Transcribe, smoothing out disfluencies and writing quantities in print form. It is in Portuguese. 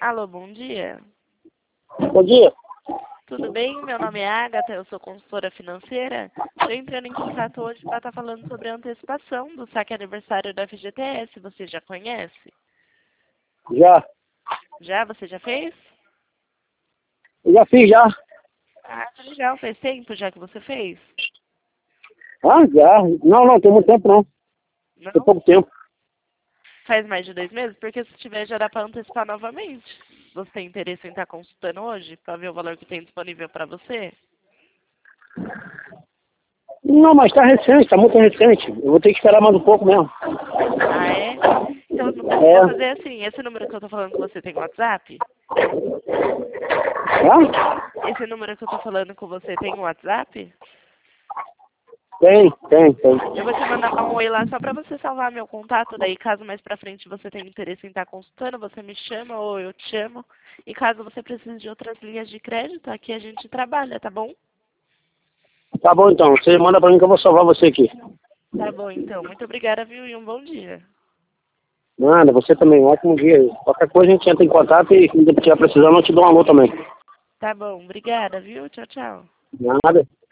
Alô, bom dia. Bom dia. Tudo bem? Meu nome é Agatha, eu sou consultora financeira. Estou entrando em contato hoje para estar falando sobre a antecipação do saque aniversário da FGTS. Você já conhece? Já. Já? Você já fez? Eu já fiz, já. Ah, que legal. Faz tempo já que você fez? Ah, já. Não, tem muito tempo não. Tem Não? pouco tempo. Faz mais de 2 meses? Porque se tiver já dá para antecipar novamente. Você tem interesse em estar consultando hoje para ver o valor que tem disponível para você? Não, mas tá recente, tá muito recente. Eu vou ter que esperar mais um pouco mesmo. Ah, é? Então, eu vou É. fazer assim. Esse número que eu tô falando com você tem WhatsApp? Hã? Esse número que eu tô falando com você tem WhatsApp? Tem. Eu vou te mandar um oi lá só pra você salvar meu contato. Daí, caso mais pra frente você tenha interesse em estar consultando, você me chama ou eu te chamo. E caso você precise de outras linhas de crédito, aqui a gente trabalha, tá bom? Tá bom então. Você manda pra mim que eu vou salvar você aqui. Tá bom, então. Muito obrigada, viu? E um bom dia. Manda, você também. Um ótimo dia aí. Qualquer coisa a gente entra em contato e se tiver precisando eu te dou um alô também. Tá bom, obrigada, viu? Tchau, tchau. Nada.